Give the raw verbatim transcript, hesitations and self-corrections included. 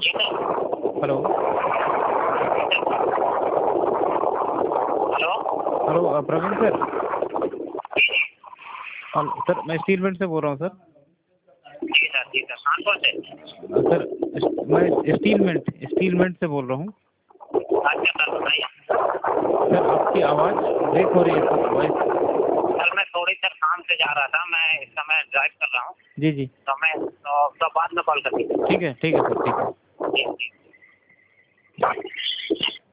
Hello hello hello Praveen sir. हाँ sir, मैं steel mill से बोल रहा हूँ सर। जी सर, जी सर, कानपुर से। सर मैं स्टील मिंट स्टील मिंट से बोल रहा हूँ। अच्छा सर, बताइए। सर आपकी आवाज़ ब्रेक हो रही है सर, वॉइस। सर मैं थोड़ी सर काम से जा रहा था, मैं इस समय ड्राइव कर रहा हूँ। जी जी तो मैं तो, तो बाद में कॉल कर दीजिए। ठीक है ठीक है सर, ठीक है। जी जी।